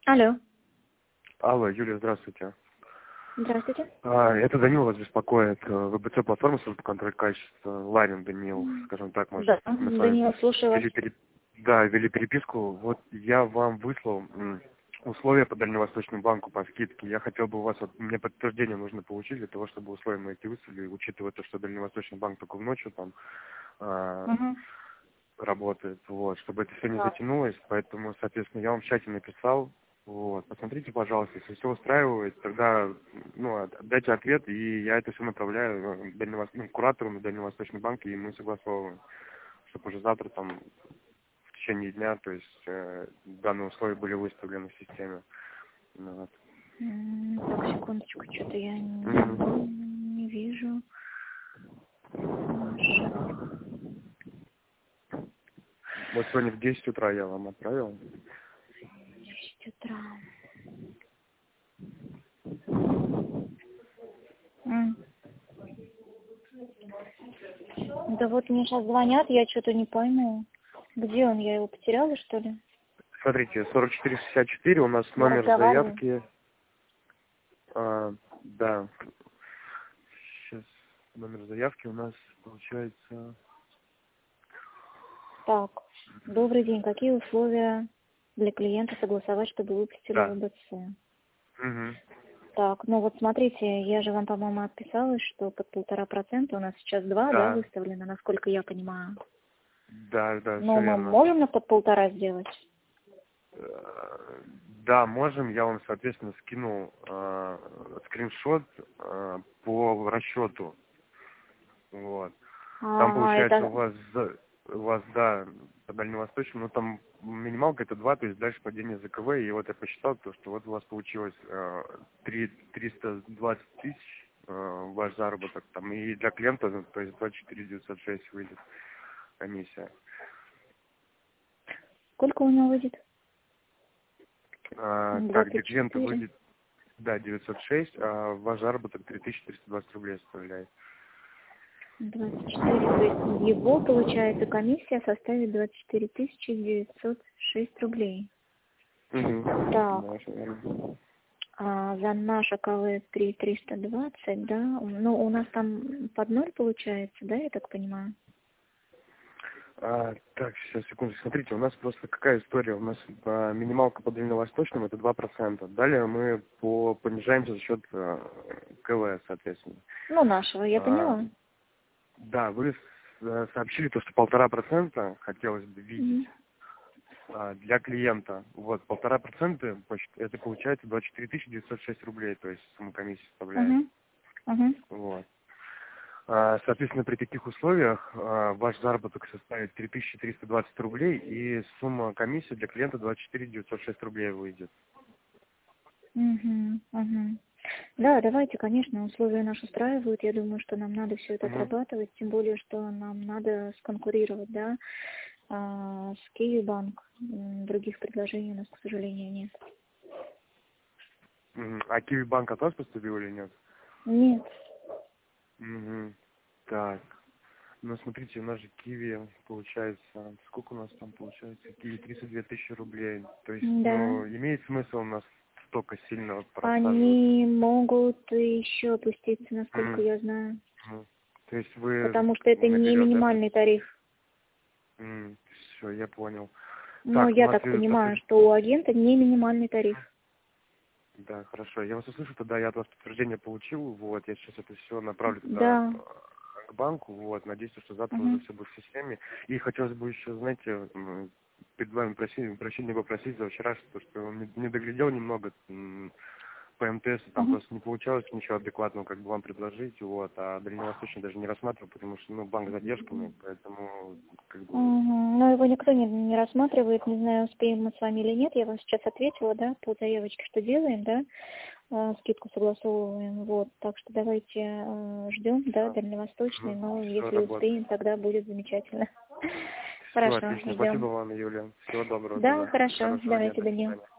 Алло. Алло, Юлия, здравствуйте. Здравствуйте. Это Данил вас беспокоит. ВБЦ платформа службы контроля качества. Ларин Данил, скажем так, может, Да, мы с вами Данила, слушаю вас. вели переписку. Вот я вам выслал условия по Дальневосточному банку по скидке. Я хотел бы у вас, мне подтверждение нужно получить для того, чтобы условия мы эти выслали, учитывая то, что Дальневосточный банк только в ночью там Угу. работает, вот, чтобы это все не Так. затянулось, поэтому, соответственно, я вам в чате написал, вот, посмотрите, пожалуйста, если все устраивает, тогда, дайте ответ, и я это все направляю куратору на Дальневосточный банк, и мы согласовываем, чтобы уже завтра там в течение дня, то есть данные условия были выставлены в системе. Ну, вот. Так, секундочку, что-то я не вижу. Вот сегодня в 10 утра я вам отправил. 10 утра. Да вот мне сейчас звонят, я что-то не пойму. Где он? Я его потеряла, что ли? Смотрите, 4464 у нас Я номер разговариваю. заявки. Да. Сейчас номер заявки у нас получается. Так, добрый день. Какие условия для клиента согласовать, чтобы выпустили Да. ВБЦ? Угу. Так, ну вот смотрите, я же вам, по-моему, отписалась, что под 1,5% у нас сейчас 2, да, Да. выставлено, насколько я понимаю. Да, Но все мы верно. можем на под 1,5 сделать? Да, можем. Я вам, соответственно, скинул скриншот по расчету. Вот. Там получается Это... у вас, да, по дальневосточному, ну там минималка это 2, то есть дальше падение ЗКВ, и вот я посчитал, то, что вот у вас получилось 320 тысяч ваш заработок, там, и для клиента, ну, то есть 24 906 выйдет комиссия. Сколько у него выйдет? Так, для клиента 24. выйдет, да, 906, а ваш заработок 3320 рублей составляет. 24, то есть его, получается, комиссия составит 24 906 рублей. Угу. Так, Да, всё верно. за наш АКВ 320, да, ну у нас там под 0 получается, да, я так понимаю? Так, сейчас, секунду. Смотрите, у нас просто какая история. У нас минималка по дальневосточному это 2%. Далее мы понижаемся за счет КВ, соответственно. Ну, нашего, я А, поняла. да, вы сообщили то, что 1,5% хотелось бы видеть для клиента. Вот, 1,5% это получается 24 906 рублей, то есть сумма комиссии составляет. Угу. Вот. Соответственно, при таких условиях ваш заработок составит 3320 рублей, и сумма комиссии для клиента 24 906 рублей выйдет. Угу. Да, давайте, конечно, условия наши устраивают. Я думаю, что нам надо все это Угу. отрабатывать, тем более, что нам надо сконкурировать, да, с Киевбанк. Других предложений у нас, к сожалению, нет. А Киви банк от вас поступил или нет? Нет. Угу. Так. Ну, смотрите, у нас же Киви получается... Сколько у нас там получается? Киви 32 тысячи рублей. То есть, Да. имеет смысл у нас столько сильно просаживаться? Они могут еще опуститься, насколько М, я знаю. То есть вы Потому что это не наперед, да? минимальный тариф. Все, я понял. Но Так, у я нас так понимаю, последний... что у агента не минимальный тариф. Да, хорошо. Я вас услышу, тогда я от вас подтверждение получил. Вот, я сейчас это все направлю туда Да. к банку. Вот, надеюсь, что завтра уже Угу. все будет в системе. И хотелось бы еще, знаете, перед вами прощения попросить за вчера, что не доглядел немного по МТС, там Угу. просто не получалось ничего адекватного как бы вам предложить, вот, а Дальневосточный даже не рассматривал, потому что, банк с задержками, поэтому, как бы, Но его никто не рассматривает, не знаю, успеем мы с вами или нет. Я вам сейчас ответила, да, по заявочке, что делаем, да, скидку согласовываем, вот. Так что давайте ждем, да, дальневосточный, но все если работает. успеем, тогда будет замечательно. Все, Хорошо, отлично. Спасибо ждем. вам, Юлия. Всего доброго Да, тогда. хорошо, Хорошего дня. давайте, До Данил. свидания.